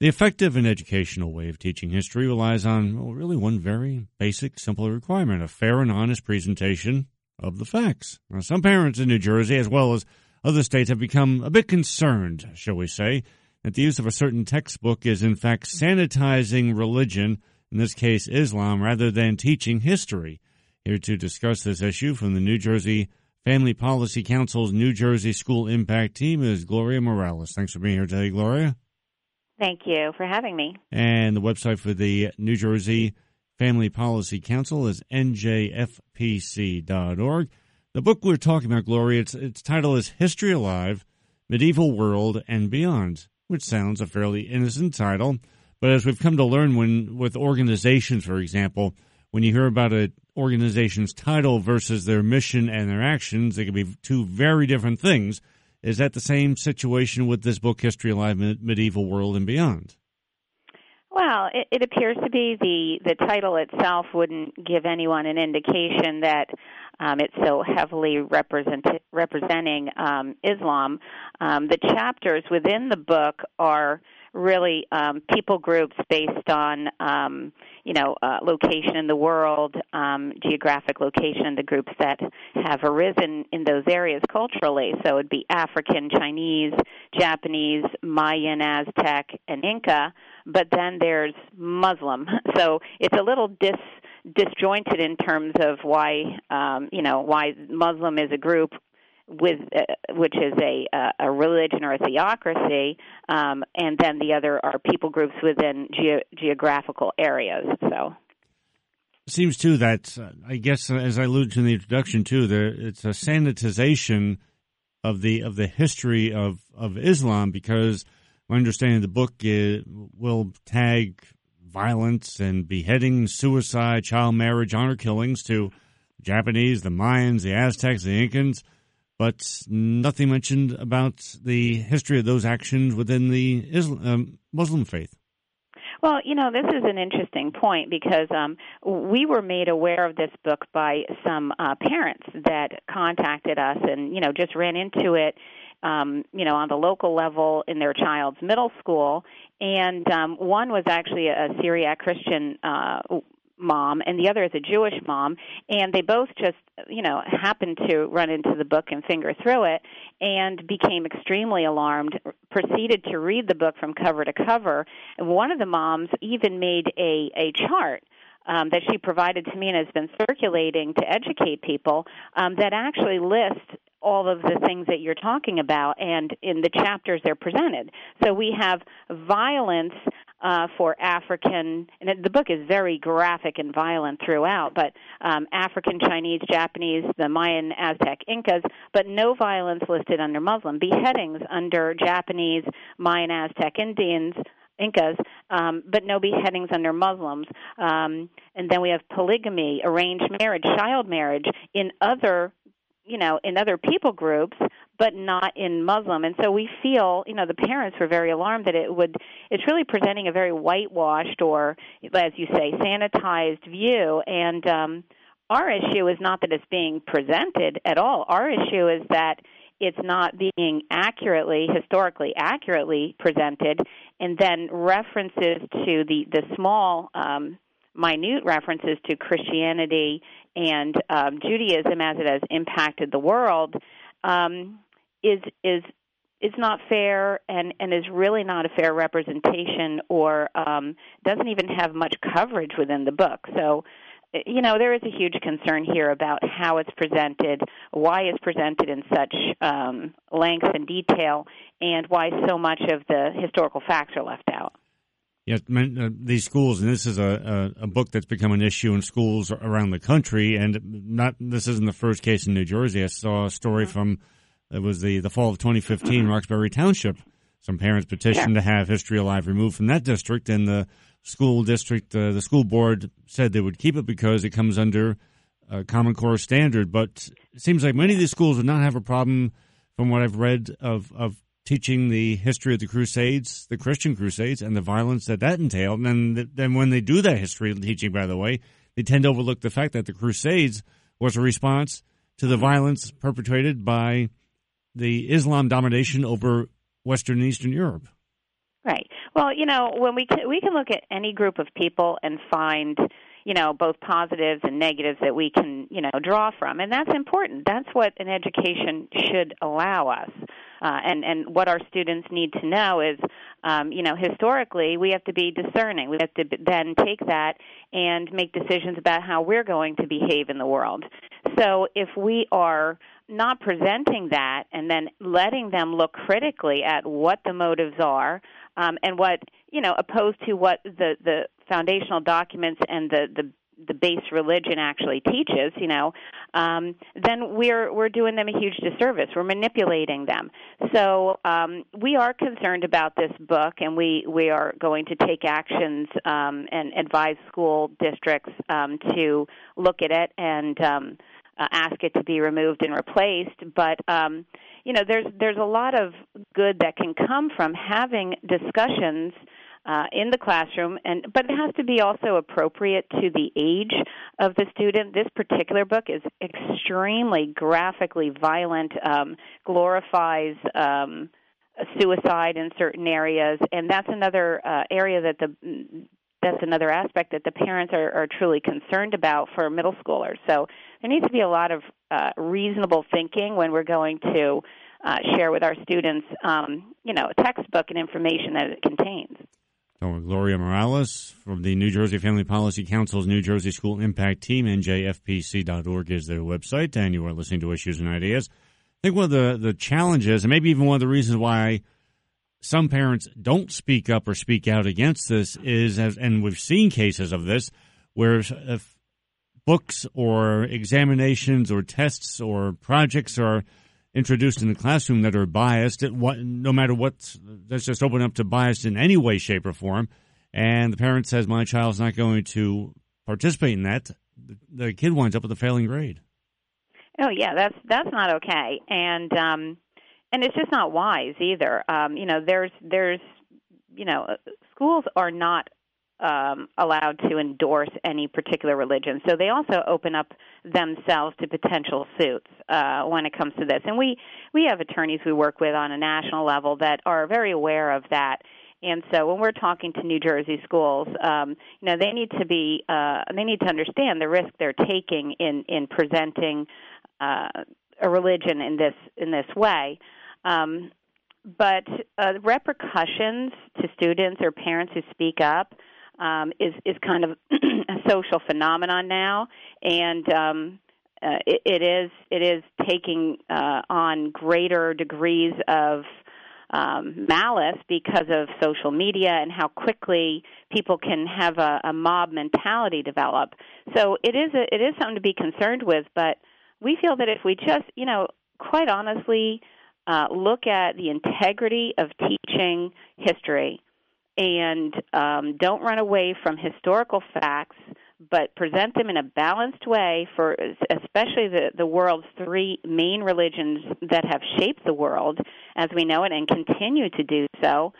The effective and educational way of teaching history relies on, well, really one very basic, simple requirement, a fair and honest presentation of the facts. Now, some parents in New Jersey, as well as other states, have become a bit concerned, shall we say, that the use of a certain textbook is in fact sanitizing religion, in this case Islam, rather than teaching history. Here to discuss this issue from the New Jersey Family Policy Council's New Jersey School Impact Team is Gloria Morales. Thanks for being here today, Gloria. Thank you for having me. And the website for the New Jersey Family Policy Council is njfpc.org. The book we're talking about, Gloria, its title is History Alive, Medieval World and Beyond, which sounds a fairly innocent title. But as we've come to learn with organizations, for example, when you hear about an organization's title versus their mission and their actions, they can be two very different things. Is that the same situation with this book, History Alive, Medieval World and Beyond? Well, it appears to be the title itself wouldn't give anyone an indication that it's so heavily representing Islam. The chapters within the book are really people groups based on, location in the world, geographic location, the groups that have arisen in those areas culturally. So it would be African, Chinese, Japanese, Mayan, Aztec, and Inca. But then there's Muslim. So it's a little disjointed in terms of why Muslim is a group with which is a religion or a theocracy, and then the other are people groups within geographical areas. So it seems too that I guess as I alluded to in the introduction too, it's a sanitization of the history of Islam, because my understanding of the book will tag violence and beheading, suicide, child marriage, honor killings to Japanese, the Mayans, the Aztecs, the Incans, but nothing mentioned about the history of those actions within the Muslim faith. Well, this is an interesting point because we were made aware of this book by some parents that contacted us and, just ran into it, on the local level in their child's middle school. And one was actually a Syriac Christian mom, and the other is a Jewish mom, and they both just, happened to run into the book and finger through it and became extremely alarmed, proceeded to read the book from cover to cover. And one of the moms even made a chart that she provided to me and has been circulating to educate people that actually lists all of the things that you're talking about, and in the chapters they're presented. So we have violence for African, and the book is very graphic and violent throughout, but African, Chinese, Japanese, the Mayan, Aztec, Incas, but no violence listed under Muslim. Beheadings under Japanese, Mayan, Aztec, Indians, Incas, but no beheadings under Muslims. And then we have polygamy, arranged marriage, child marriage in other people groups, but not in Muslim. And so we feel, the parents were very alarmed that it's really presenting a very whitewashed or, as you say, sanitized view. And our issue is not that it's being presented at all. Our issue is that it's not being historically accurately presented, and then references to the small, minute references to Christianity and Judaism as it has impacted the world is not fair and is really not a fair representation, or doesn't even have much coverage within the book. So, there is a huge concern here about how it's presented, why it's presented in such length and detail, and why so much of the historical facts are left out. Yeah, these schools, and this is a book that's become an issue in schools around the country, and this isn't the first case in New Jersey. I saw a story from, it was the fall of 2015, Roxbury Township. Some parents petitioned to have History Alive removed from that district, and the school district, the school board said they would keep it because it comes under Common Core standard. But it seems like many of these schools would not have a problem, from what I've read, of teaching the history of the Crusades, the Christian Crusades, and the violence that entailed. And then when they do that history teaching, by the way, they tend to overlook the fact that the Crusades was a response to the violence perpetrated by the Islam domination over Western and Eastern Europe. Right. Well, when we can look at any group of people and find, both positives and negatives that we can, draw from, and that's important. That's what an education should allow us. And what our students need to know is, historically, we have to be discerning. We have to then take that and make decisions about how we're going to behave in the world. So if we are not presenting that and then letting them look critically at what the motives are, and what, opposed to what the foundational documents and the base religion actually teaches, then we're doing them a huge disservice. We're manipulating them. So we are concerned about this book, and we are going to take actions and advise school districts to look at it and ask it to be removed and replaced. But there's a lot of good that can come from having discussions in the classroom, but it has to be also appropriate to the age of the student. This particular book is extremely graphically violent, glorifies suicide in certain areas, and that's another area that's another aspect that the parents are truly concerned about for middle schoolers. So there needs to be a lot of reasonable thinking when we're going to share with our students, a textbook and information that it contains. Gloria Morales from the New Jersey Family Policy Council's New Jersey School Impact Team, njfpc.org is their website, and you are listening to Issues and Ideas. I think one of the challenges, and maybe even one of the reasons why some parents don't speak up or speak out against this is, and we've seen cases of this, where if books or examinations or tests or projects are introduced in the classroom that are biased, no matter what, let's just open up to bias in any way, shape, or form, and the parent says, my child's not going to participate in that, the kid winds up with a failing grade. Oh, yeah, that's not okay. And it's just not wise either. There's schools are not allowed to endorse any particular religion. So they also open up themselves to potential suits when it comes to this. And we have attorneys we work with on a national level that are very aware of that. And so when we're talking to New Jersey schools, they need to understand the risk they're taking in presenting a religion in this way. But repercussions to students or parents who speak up is kind of a social phenomenon now, and it is taking on greater degrees of malice because of social media and how quickly people can have a mob mentality develop. So it is something to be concerned with, but we feel that if we just, quite honestly, look at the integrity of teaching history and don't run away from historical facts, but present them in a balanced way for especially the world's three main religions that have shaped the world as we know it and continue to do so,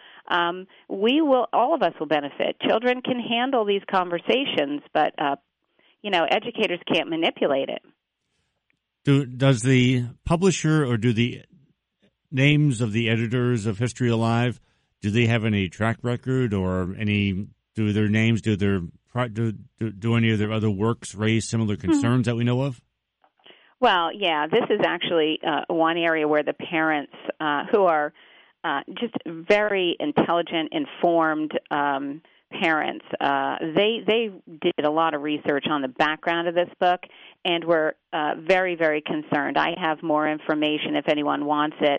all of us will benefit. Children can handle these conversations, but, educators can't manipulate it. Does the publisher or do the names of the editors of History Alive, do they have any track record or do their names, do any of their other works raise similar concerns that we know of? Well, yeah, this is actually one area where the parents who are just very intelligent, informed parents, they did a lot of research on the background of this book and were very, very concerned. I have more information. If anyone wants it,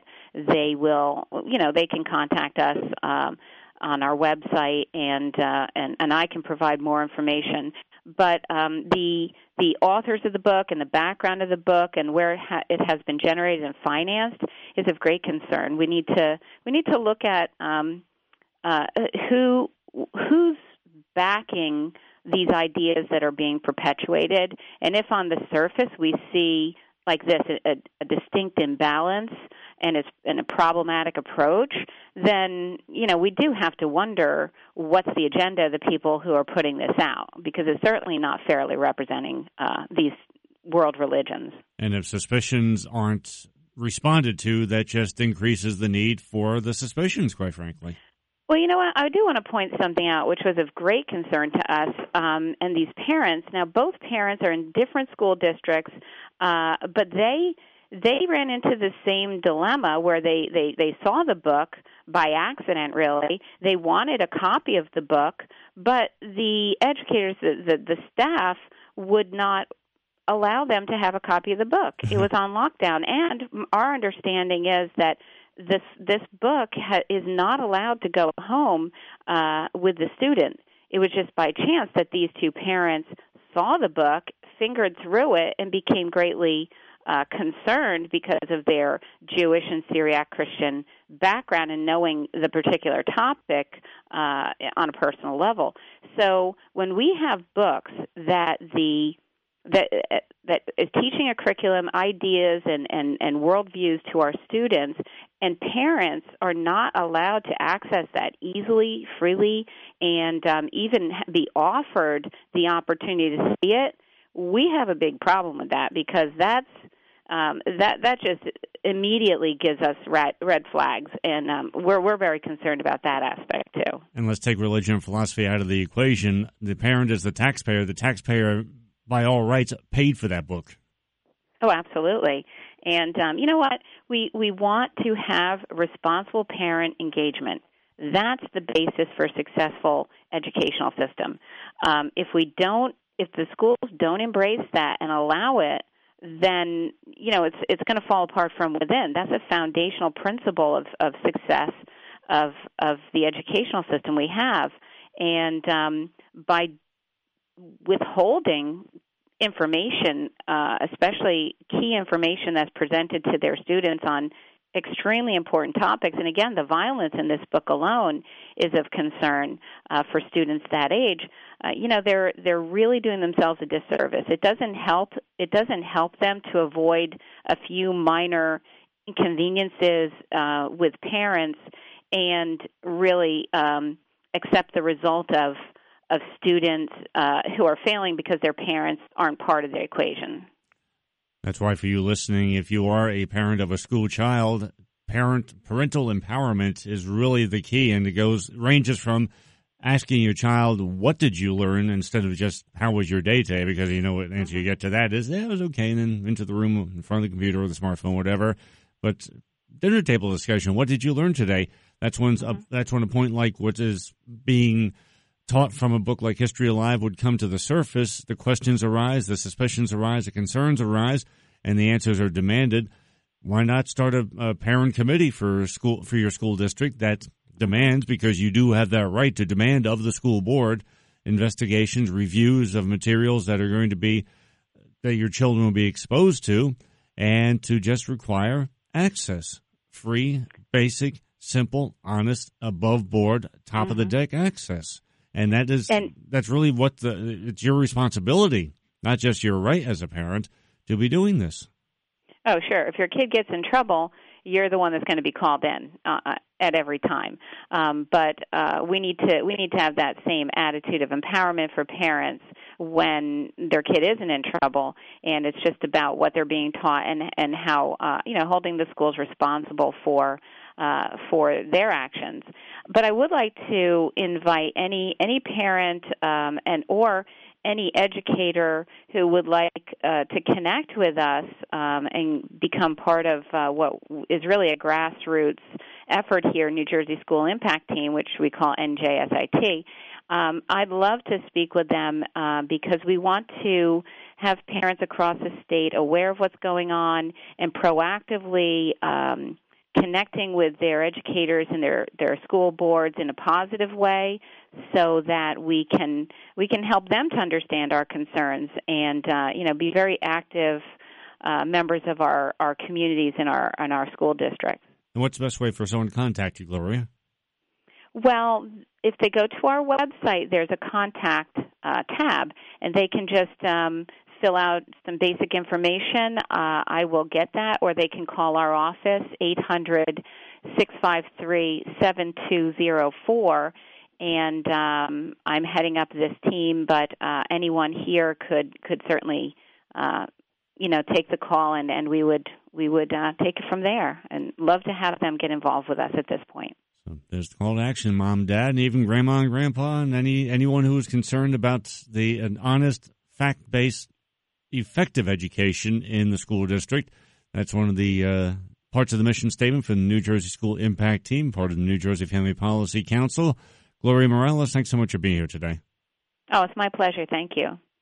they can contact us on our website, and I can provide more information. But the authors of the book and the background of the book and where it has been generated and financed is of great concern. We need to look at who's backing these ideas that are being perpetuated, and if on the surface we see like this a distinct imbalance and a problematic approach, then we do have to wonder what's the agenda of the people who are putting this out, because it's certainly not fairly representing these world religions. And if suspicions aren't responded to, that just increases the need for the suspicions, quite frankly. Well, you know what? I do want to point something out, which was of great concern to us and these parents. Now, both parents are in different school districts, but they ran into the same dilemma where they saw the book by accident, really. They wanted a copy of the book, but the educators, the staff, would not allow them to have a copy of the book. It was on lockdown, and our understanding is that this book is not allowed to go home with the student. It was just by chance that these two parents saw the book, fingered through it, and became greatly concerned because of their Jewish and Syriac Christian background and knowing the particular topic on a personal level. So when we have books that is teaching a curriculum, ideas, and worldviews to our students, and parents are not allowed to access that easily, freely, and even be offered the opportunity to see it, we have a big problem with that, because that just immediately gives us red flags, and we're very concerned about that aspect too. And let's take religion and philosophy out of the equation. The parent is the taxpayer. The taxpayer, by all rights, paid for that book. Oh, absolutely. And you know what? We want to have responsible parent engagement. That's the basis for a successful educational system. If the schools don't embrace that and allow it, then it's going to fall apart from within. That's a foundational principle of success of the educational system we have. And by withholding information, especially key information that's presented to their students on extremely important topics. And again, the violence in this book alone is of concern for students that age. They're really doing themselves a disservice. It doesn't help them to avoid a few minor inconveniences with parents and really accept the result of students who are failing because their parents aren't part of the equation. That's why, for you listening, if you are a parent of a school child, parental empowerment is really the key, and it ranges from asking your child, what did you learn, instead of just, how was your day today, because what answer you get to that is, it was okay, and then into the room in front of the computer or the smartphone, whatever. But dinner table discussion, what did you learn today? That's when a point like what is being taught from a book like History Alive would come to the surface. The questions arise, the suspicions arise, the concerns arise, and the answers are demanded. Why not start a parent committee for your school district that demands, because you do have that right to demand of the school board, investigations, reviews of materials that your children will be exposed to, and to just require access, free, basic, simple, honest, above board, top of the deck access. And that's really it's your responsibility, not just your right as a parent, to be doing this. Oh, sure. If your kid gets in trouble, you're the one that's going to be called in at every time. But we need to have that same attitude of empowerment for parents when their kid isn't in trouble, and it's just about what they're being taught and how holding the schools responsible for their actions. But I would like to invite any parent or any educator who would like to connect with us and become part of what is really a grassroots effort here, New Jersey School Impact Team, which we call NJSIT. I'd love to speak with them because we want to have parents across the state aware of what's going on and proactively connecting with their educators and their school boards in a positive way, so that we can help them to understand our concerns and be very active members of our communities in our school districts. And what's the best way for someone to contact you, Gloria? Well, if they go to our website, there's a contact tab, and they can just fill out some basic information. I will get that, or they can call our office, 800-653-7204, and I'm heading up this team, but anyone here could certainly take the call, and we would take it from there, and love to have them get involved with us at this point. So There's the call to action, Mom, Dad, and even Grandma and Grandpa, and anyone who is concerned about an honest, fact-based, effective education in the school district. That's one of the parts of the mission statement for the New Jersey School Impact Team, part of the New Jersey Family Policy Council. Gloria Morales, thanks so much for being here today. Oh, it's my pleasure. Thank you.